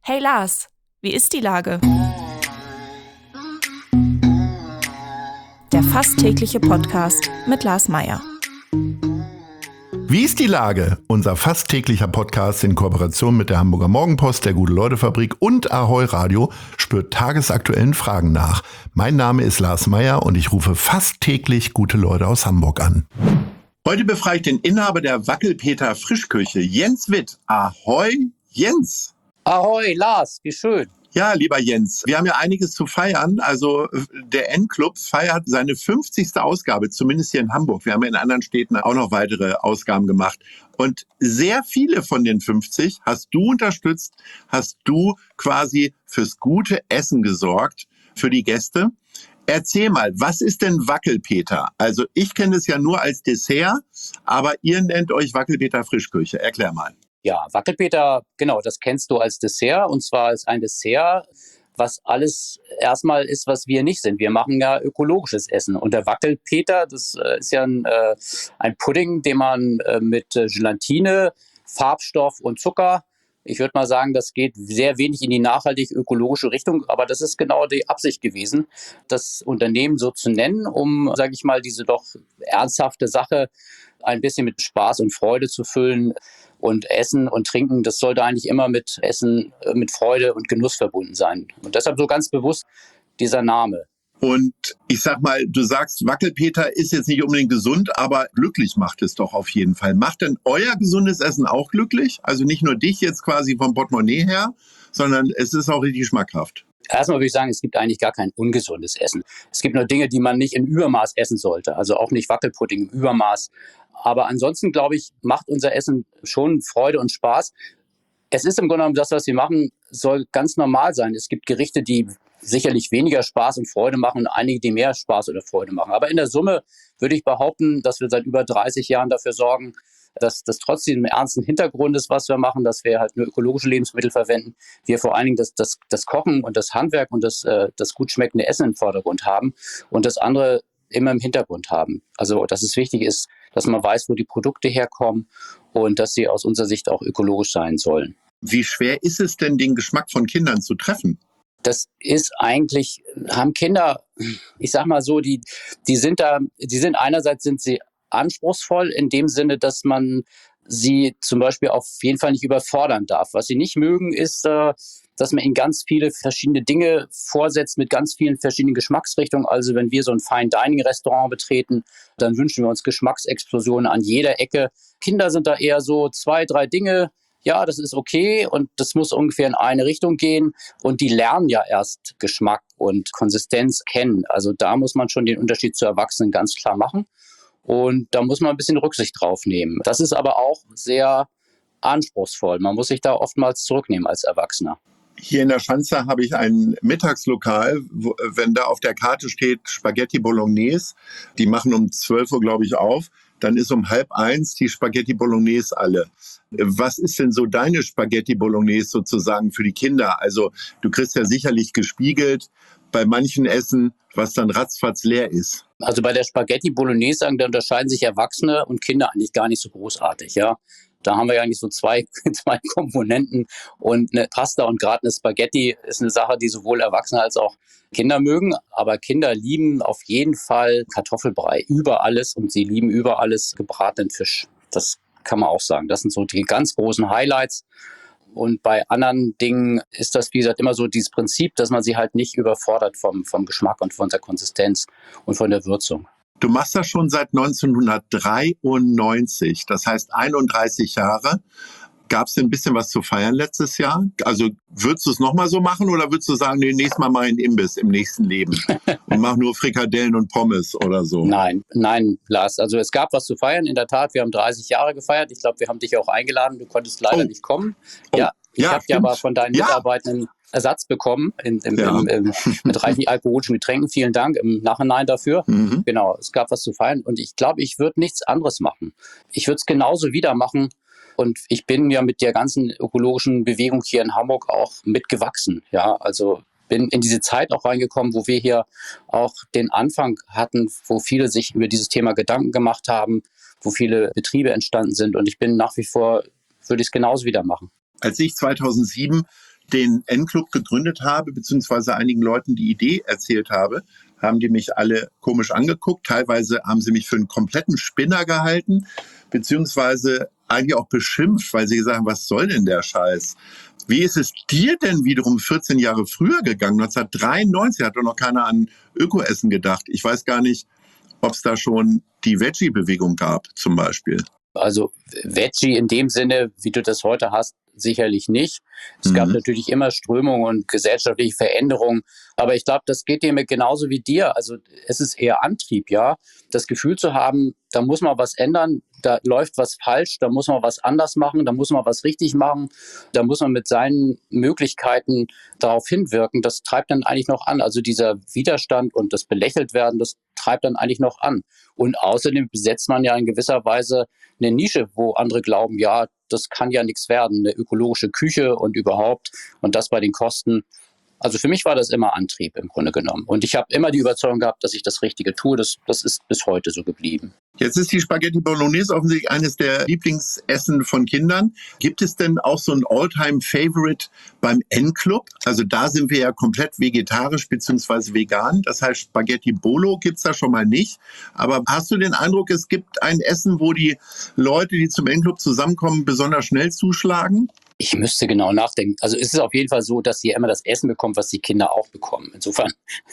Hey Lars, wie ist die Lage? Der fast tägliche Podcast mit Lars Meyer. Wie ist die Lage? Unser fast täglicher Podcast in Kooperation mit der Hamburger Morgenpost, der Gute-Leute-Fabrik und Ahoi Radio spürt tagesaktuellen Fragen nach. Mein Name ist Lars Meyer und ich rufe fast täglich gute Leute aus Hamburg an. Heute befrage ich den Inhaber der Wackelpeter Frischküche, Jens Witt. Ahoi, Jens. Ahoi, Lars, wie schön. Ja, lieber Jens, wir haben ja einiges zu feiern. Also der N-Club feiert seine 50. Ausgabe, zumindest hier in Hamburg. Wir haben ja in anderen Städten auch noch weitere Ausgaben gemacht. Und sehr viele von den 50 hast du unterstützt, hast du quasi fürs gute Essen gesorgt, für die Gäste. Erzähl mal, was ist denn Wackelpeter? Also ich kenne es ja nur als Dessert, aber ihr nennt euch Wackelpeter Frischküche. Erklär mal. Ja, Wackelpeter, genau, das kennst du als Dessert. Und zwar ist ein Dessert, was alles erstmal ist, was wir nicht sind. Wir machen ja ökologisches Essen. Und der Wackelpeter, das ist ja ein Pudding, den man mit Gelatine, Farbstoff und Zucker, ich würde mal sagen, das geht sehr wenig in die nachhaltig ökologische Richtung. Aber das ist genau die Absicht gewesen, das Unternehmen so zu nennen, um, sage ich mal, diese doch ernsthafte Sache ein bisschen mit Spaß und Freude zu füllen. Und Essen und Trinken, das sollte eigentlich immer mit Essen, mit Freude und Genuss verbunden sein. Und deshalb so ganz bewusst dieser Name. Und ich sag mal, du sagst, Wackelpeter ist jetzt nicht unbedingt gesund, aber glücklich macht es doch auf jeden Fall. Macht denn euer gesundes Essen auch glücklich? Also nicht nur dich jetzt quasi vom Portemonnaie her, sondern es ist auch richtig schmackhaft. Erstmal würde ich sagen, es gibt eigentlich gar kein ungesundes Essen. Es gibt nur Dinge, die man nicht in Übermaß essen sollte. Also auch nicht Wackelpudding im Übermaß. Aber ansonsten, glaube ich, macht unser Essen schon Freude und Spaß. Es ist im Grunde genommen das, was wir machen, soll ganz normal sein. Es gibt Gerichte, die sicherlich weniger Spaß und Freude machen und einige, die mehr Spaß oder Freude machen. Aber in der Summe würde ich behaupten, dass wir seit über 30 Jahren dafür sorgen, dass das trotzdem einen ernsten Hintergrund ist, was wir machen, dass wir halt nur ökologische Lebensmittel verwenden. Wir vor allen Dingen das Kochen und das Handwerk und das gut schmeckende Essen im Vordergrund haben und das andere immer im Hintergrund haben. Also, dass es wichtig ist, dass man weiß, wo die Produkte herkommen und dass sie aus unserer Sicht auch ökologisch sein sollen. Wie schwer ist es denn, den Geschmack von Kindern zu treffen? Das ist eigentlich, haben Kinder, ich sag mal so, einerseits sind sie anspruchsvoll in dem Sinne, dass man sie zum Beispiel auf jeden Fall nicht überfordern darf. Was sie nicht mögen, ist, dass man ihnen ganz viele verschiedene Dinge vorsetzt mit ganz vielen verschiedenen Geschmacksrichtungen. Also wenn wir so ein Fine-Dining-Restaurant betreten, dann wünschen wir uns Geschmacksexplosionen an jeder Ecke. Kinder sind da eher so 2, 3 Dinge. Ja, das ist okay und das muss ungefähr in eine Richtung gehen. Und die lernen ja erst Geschmack und Konsistenz kennen. Also da muss man schon den Unterschied zu Erwachsenen ganz klar machen. Und da muss man ein bisschen Rücksicht drauf nehmen. Das ist aber auch sehr anspruchsvoll. Man muss sich da oftmals zurücknehmen als Erwachsener. Hier in der Schanze habe ich ein Mittagslokal, wenn da auf der Karte steht Spaghetti Bolognese, die machen um 12 Uhr, glaube ich, auf, dann ist um 12:30 die Spaghetti Bolognese alle. Was ist denn so deine Spaghetti Bolognese sozusagen für die Kinder? Also du kriegst ja sicherlich gespiegelt bei manchen Essen, was dann ratzfatz leer ist. Also bei der Spaghetti Bolognese, da unterscheiden sich Erwachsene und Kinder eigentlich gar nicht so großartig, ja. Da haben wir ja eigentlich so zwei Komponenten und eine Pasta und gerade eine Spaghetti ist eine Sache, die sowohl Erwachsene als auch Kinder mögen. Aber Kinder lieben auf jeden Fall Kartoffelbrei über alles und sie lieben über alles gebratenen Fisch. Das kann man auch sagen. Das sind so die ganz großen Highlights. Und bei anderen Dingen ist das, wie gesagt, immer so dieses Prinzip, dass man sie halt nicht überfordert vom Geschmack und von der Konsistenz und von der Würzung. Du machst das schon seit 1993, das heißt 31 Jahre. Gab es denn ein bisschen was zu feiern letztes Jahr? Also würdest du es nochmal so machen oder würdest du sagen, nee, nächstes Mal einen Imbiss im nächsten Leben und mach nur Frikadellen und Pommes oder so? Nein, Lars. Also es gab was zu feiern. In der Tat, wir haben 30 Jahre gefeiert. Ich glaube, wir haben dich auch eingeladen. Du konntest leider nicht kommen. Ja, ich habe dir aber von deinen Mitarbeitenden Ersatz bekommen mit reichlich alkoholischen Getränken. Vielen Dank im Nachhinein dafür. Mhm. Genau, es gab was zu feiern. Und ich glaube, ich würde nichts anderes machen. Ich würde es genauso wieder machen. Und ich bin ja mit der ganzen ökologischen Bewegung hier in Hamburg auch mitgewachsen. Ja, also bin in diese Zeit auch reingekommen, wo wir hier auch den Anfang hatten, wo viele sich über dieses Thema Gedanken gemacht haben, wo viele Betriebe entstanden sind. Und ich bin nach wie vor, würde ich es genauso wieder machen. Als ich 2007 den N-Club gegründet habe, beziehungsweise einigen Leuten die Idee erzählt habe, haben die mich alle komisch angeguckt. Teilweise haben sie mich für einen kompletten Spinner gehalten, beziehungsweise eigentlich auch beschimpft, weil sie gesagt haben, was soll denn der Scheiß? Wie ist es dir denn wiederum 14 Jahre früher gegangen? 1993 hat doch noch keiner an Ökoessen gedacht. Ich weiß gar nicht, ob es da schon die Veggie-Bewegung gab, zum Beispiel. Also Veggie in dem Sinne, wie du das heute hast, sicherlich nicht. Es gab natürlich immer Strömungen und gesellschaftliche Veränderungen, aber ich glaube, das geht dir genauso wie dir. Also es ist eher Antrieb, ja. Das Gefühl zu haben, da muss man was ändern, da läuft was falsch, da muss man was anders machen, da muss man was richtig machen, da muss man mit seinen Möglichkeiten darauf hinwirken. Das treibt dann eigentlich noch an. Also dieser Widerstand und das Belächeltwerden, das treibt dann eigentlich noch an. Und außerdem besetzt man ja in gewisser Weise eine Nische, wo andere glauben, ja, das kann ja nichts werden, eine ökologische Küche und überhaupt und das bei den Kosten. Also für mich war das immer Antrieb im Grunde genommen. Und ich habe immer die Überzeugung gehabt, dass ich das Richtige tue. Das ist bis heute so geblieben. Jetzt ist die Spaghetti Bolognese offensichtlich eines der Lieblingsessen von Kindern. Gibt es denn auch so ein All-Time-Favorite beim N-Club? Also da sind wir ja komplett vegetarisch bzw. vegan. Das heißt, Spaghetti Bolo gibt's da schon mal nicht. Aber hast du den Eindruck, es gibt ein Essen, wo die Leute, die zum N-Club zusammenkommen, besonders schnell zuschlagen? Ich müsste genau nachdenken. Also es ist auf jeden Fall so, dass ihr immer das Essen bekommt, was die Kinder auch bekommen. Insofern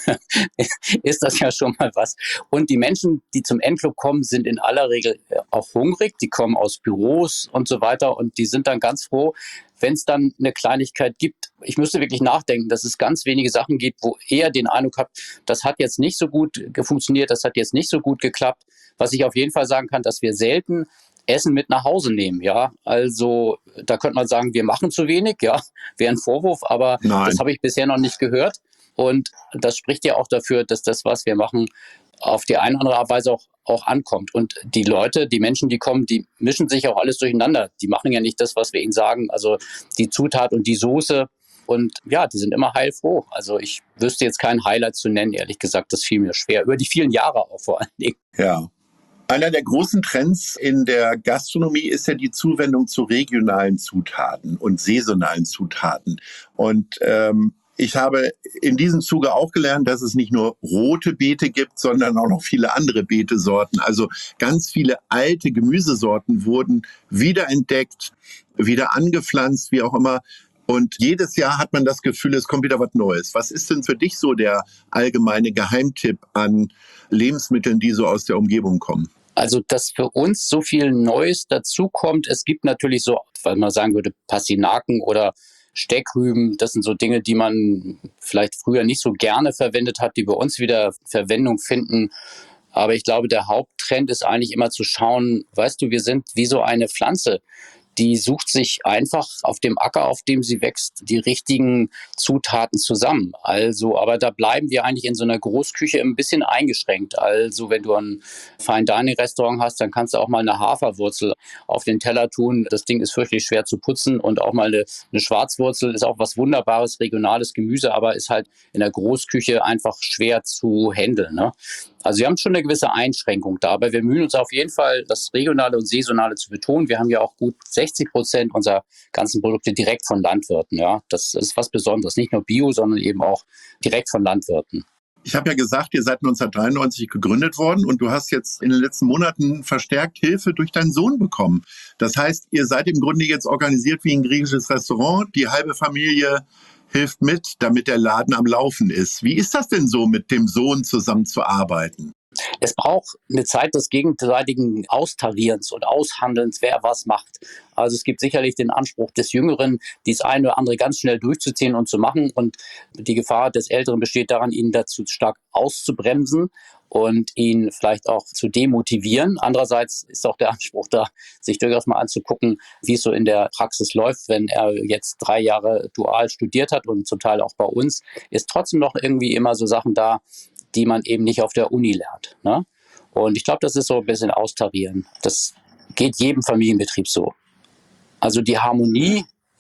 ist das ja schon mal was. Und die Menschen, die zum N-Club kommen, sind in aller Regel auch hungrig. Die kommen aus Büros und so weiter und die sind dann ganz froh, wenn es dann eine Kleinigkeit gibt. Ich müsste wirklich nachdenken, dass es ganz wenige Sachen gibt, wo er den Eindruck hat, das hat jetzt nicht so gut funktioniert, das hat jetzt nicht so gut geklappt. Was ich auf jeden Fall sagen kann, dass wir selten Essen mit nach Hause nehmen, ja. Also da könnte man sagen, wir machen zu wenig, ja, wäre ein Vorwurf, aber Nein. Das habe ich bisher noch nicht gehört. Und das spricht ja auch dafür, dass das, was wir machen, auf die eine oder andere Art Weise auch ankommt. Und die Leute, die Menschen, die kommen, die mischen sich auch alles durcheinander. Die machen ja nicht das, was wir ihnen sagen, also die Zutat und die Soße. Und ja, die sind immer heilfroh. Also ich wüsste jetzt kein Highlight zu nennen, ehrlich gesagt, das fiel mir schwer. Über die vielen Jahre auch vor allen Dingen. Ja. Einer der großen Trends in der Gastronomie ist ja die Zuwendung zu regionalen Zutaten und saisonalen Zutaten. Und ich habe in diesem Zuge auch gelernt, dass es nicht nur rote Beete gibt, sondern auch noch viele andere Beetesorten. Also ganz viele alte Gemüsesorten wurden wiederentdeckt, wieder angepflanzt, wie auch immer. Und jedes Jahr hat man das Gefühl, es kommt wieder was Neues. Was ist denn für dich so der allgemeine Geheimtipp an Lebensmitteln, die so aus der Umgebung kommen? Also, dass für uns so viel Neues dazukommt. Es gibt natürlich so, weil man sagen würde, Pastinaken oder Steckrüben. Das sind so Dinge, die man vielleicht früher nicht so gerne verwendet hat, die bei uns wieder Verwendung finden. Aber ich glaube, der Haupttrend ist eigentlich immer zu schauen, weißt du, wir sind wie so eine Pflanze. Die sucht sich einfach auf dem Acker, auf dem sie wächst, die richtigen Zutaten zusammen. Also, aber da bleiben wir eigentlich in so einer Großküche ein bisschen eingeschränkt. Also, wenn du ein Fine-Dining-Restaurant hast, dann kannst du auch mal eine Haferwurzel auf den Teller tun. Das Ding ist fürchterlich schwer zu putzen und auch mal eine Schwarzwurzel ist auch was Wunderbares, regionales Gemüse, aber ist halt in der Großküche einfach schwer zu handeln, ne? Also wir haben schon eine gewisse Einschränkung da, aber wir bemühen uns auf jeden Fall, das Regionale und Saisonale zu betonen. Wir haben ja auch gut 60% unserer ganzen Produkte direkt von Landwirten. Ja, das ist was Besonderes. Nicht nur Bio, sondern eben auch direkt von Landwirten. Ich habe ja gesagt, ihr seid 1993 gegründet worden und du hast jetzt in den letzten Monaten verstärkt Hilfe durch deinen Sohn bekommen. Das heißt, ihr seid im Grunde jetzt organisiert wie ein griechisches Restaurant. Die halbe Familie hilft mit, damit der Laden am Laufen ist. Wie ist das denn so, mit dem Sohn zusammenzuarbeiten? Es braucht eine Zeit des gegenseitigen Austarierens und Aushandelns, wer was macht. Also es gibt sicherlich den Anspruch des Jüngeren, dies eine oder andere ganz schnell durchzuziehen und zu machen. Und die Gefahr des Älteren besteht daran, ihn dazu stark auszubremsen und ihn vielleicht auch zu demotivieren. Andererseits ist auch der Anspruch da, sich durchaus mal anzugucken, wie es so in der Praxis läuft. Wenn er jetzt 3 Jahre dual studiert hat und zum Teil auch bei uns, ist trotzdem noch irgendwie immer so Sachen da, die man eben nicht auf der Uni lernt, ne? Und ich glaube, das ist so ein bisschen austarieren. Das geht jedem Familienbetrieb so. Also die Harmonie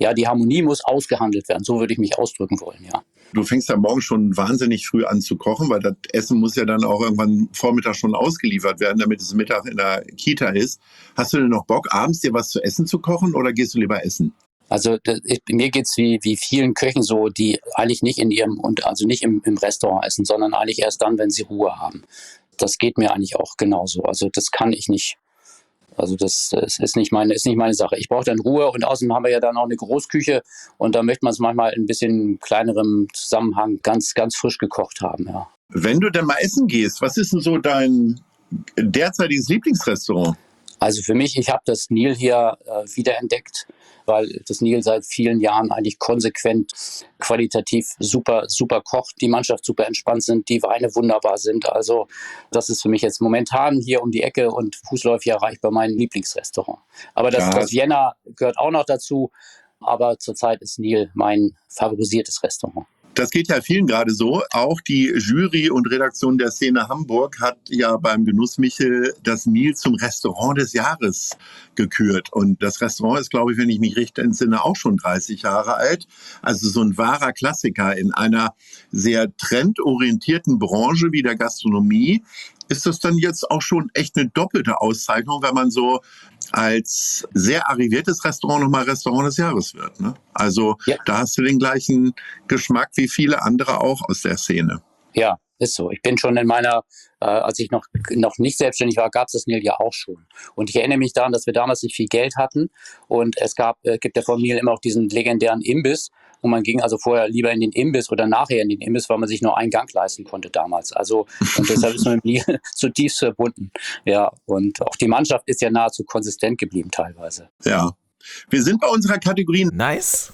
muss ausgehandelt werden. So würde ich mich ausdrücken wollen, ja. Du fängst ja morgen schon wahnsinnig früh an zu kochen, weil das Essen muss ja dann auch irgendwann Vormittag schon ausgeliefert werden, damit es Mittag in der Kita ist. Hast du denn noch Bock, abends dir was zu essen zu kochen oder gehst du lieber essen? Also mir geht's wie vielen Köchen so, die eigentlich nicht nicht im Restaurant essen, sondern eigentlich erst dann, wenn sie Ruhe haben. Das geht mir eigentlich auch genauso. Also das kann ich nicht. Also das ist nicht meine Sache. Ich brauche dann Ruhe und außerdem haben wir ja dann auch eine Großküche und da möchte man es manchmal in ein bisschen kleinerem Zusammenhang ganz, ganz frisch gekocht haben, ja. Wenn du denn mal essen gehst, was ist denn so dein derzeitiges Lieblingsrestaurant? Also für mich, ich habe das Nil hier wiederentdeckt, weil das Nil seit vielen Jahren eigentlich konsequent qualitativ super, super kocht, die Mannschaft super entspannt sind, die Weine wunderbar sind. Also das ist für mich jetzt momentan hier um die Ecke und fußläufig erreichbar mein Lieblingsrestaurant. Aber das Vienna gehört auch noch dazu, aber zurzeit ist Nil mein favorisiertes Restaurant. Das geht ja vielen gerade so. Auch die Jury und Redaktion der Szene Hamburg hat ja beim Genuss Michel das Nil zum Restaurant des Jahres gekürt. Und das Restaurant ist, glaube ich, wenn ich mich recht entsinne, auch schon 30 Jahre alt. Also so ein wahrer Klassiker in einer sehr trendorientierten Branche wie der Gastronomie. Ist das dann jetzt auch schon echt eine doppelte Auszeichnung, wenn man so als sehr arriviertes Restaurant nochmal Restaurant des Jahres wird, ne? Also ja. Da hast du den gleichen Geschmack wie viele andere auch aus der Szene. Ja, ist so. Ich bin schon in meiner, als ich noch nicht selbstständig war, gab es das Nil ja auch schon. Und ich erinnere mich daran, dass wir damals nicht viel Geld hatten und gibt ja vom Nil immer auch diesen legendären Imbiss. Und man ging also vorher lieber in den Imbiss oder nachher in den Imbiss, weil man sich nur einen Gang leisten konnte damals. Also, und deshalb ist man mit dem Nil zutiefst verbunden. Ja, und auch die Mannschaft ist ja nahezu konsistent geblieben teilweise. Ja. Wir sind bei unserer Kategorie Nice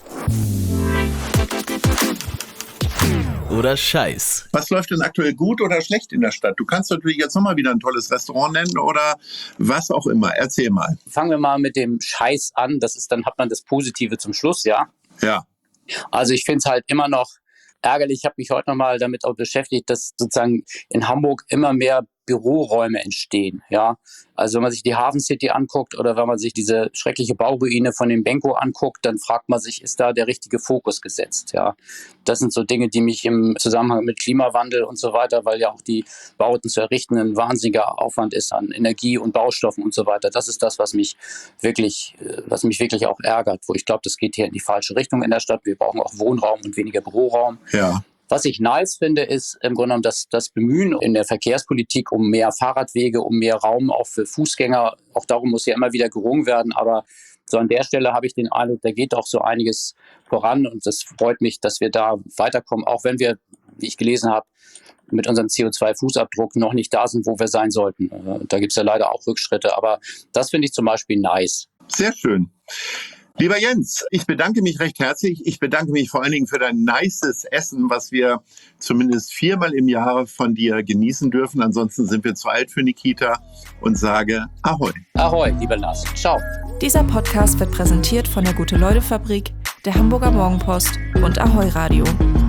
oder Scheiß. Was läuft denn aktuell gut oder schlecht in der Stadt? Du kannst natürlich jetzt nochmal wieder ein tolles Restaurant nennen oder was auch immer. Erzähl mal. Fangen wir mal mit dem Scheiß an. Dann hat man das Positive zum Schluss, ja? Ja. Also ich finde es halt immer noch ärgerlich. Ich habe mich heute nochmal damit auch beschäftigt, dass sozusagen in Hamburg immer mehr Büroräume entstehen. Ja, also wenn man sich die Hafen City anguckt oder wenn man sich diese schreckliche Bauruine von dem Benko anguckt, dann fragt man sich, ist da der richtige Fokus gesetzt? Ja, das sind so Dinge, die mich im Zusammenhang mit Klimawandel und so weiter, weil ja auch die Bauten zu errichten ein wahnsinniger Aufwand ist an Energie und Baustoffen und so weiter. Das ist das, was mich wirklich auch ärgert, wo ich glaube, das geht hier in die falsche Richtung in der Stadt. Wir brauchen auch Wohnraum und weniger Büroraum. Ja. Was ich nice finde, ist im Grunde genommen das Bemühen in der Verkehrspolitik um mehr Fahrradwege, um mehr Raum auch für Fußgänger. Auch darum muss ja immer wieder gerungen werden. Aber so an der Stelle habe ich den Eindruck, da geht auch so einiges voran. Und das freut mich, dass wir da weiterkommen. Auch wenn wir, wie ich gelesen habe, mit unserem CO2-Fußabdruck noch nicht da sind, wo wir sein sollten. Da gibt es ja leider auch Rückschritte. Aber das finde ich zum Beispiel nice. Sehr schön. Lieber Jens, ich bedanke mich recht herzlich. Ich bedanke mich vor allen Dingen für dein nices Essen, was wir zumindest 4-mal im Jahr von dir genießen dürfen. Ansonsten sind wir zu alt für Nikita und sage Ahoi. Ahoi, lieber Lars. Ciao. Dieser Podcast wird präsentiert von der Gute-Leute-Fabrik, der Hamburger Morgenpost und Ahoi Radio.